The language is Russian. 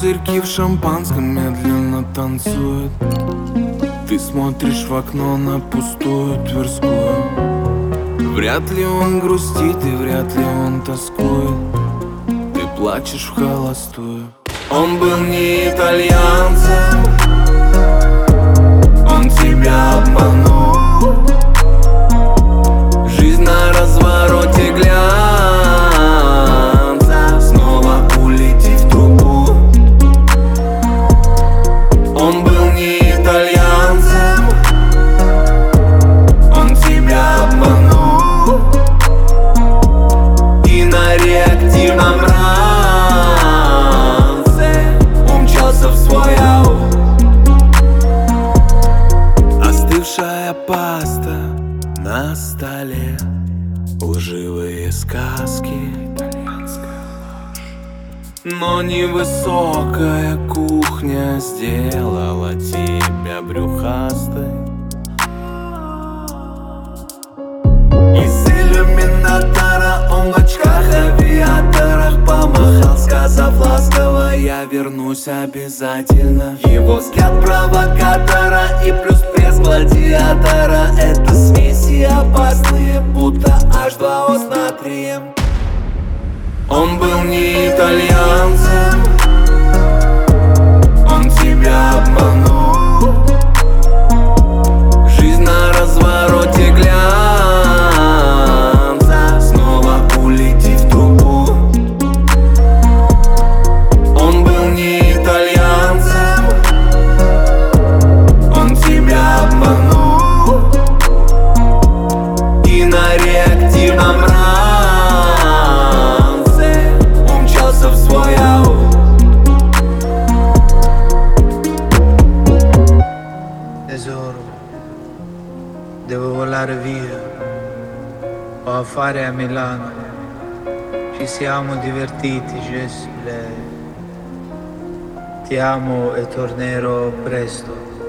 Пузырьки в шампанском медленно танцуют. Ты смотришь в окно на пустую Тверскую. Вряд ли он грустит и вряд ли он тоскует. Ты плачешь в холостую. Он был не итальянцем, он тебя обманул. Жизнь на развороте глянца, снова улети в трубу. Он был не итальянцем, он тебя обманул. И на реактивном ранце умчался в свой аут. Остывшая паста на столе, лживые сказки, итальянская ложь. Но невысокая кухня сделала тебя брюхастой. Из иллюминатора он в очках авиаторах помахал, сказав ласково: я вернусь обязательно. Его взгляд провокатора и плюс пресс гладиатора — это смеси опасные, будто H2O с натрием. Он был не итальянцем, он тебя обманул. Жизнь на развороте глянца, снова улети в трубу. Он был не итальянцем, он тебя обманул. И на реактивном ранце умчался в свой аут. Tesoro, devo volare via, ho affari a Milano. Ci siamo divertiti, Jess, lei. Ti amo e tornerò presto.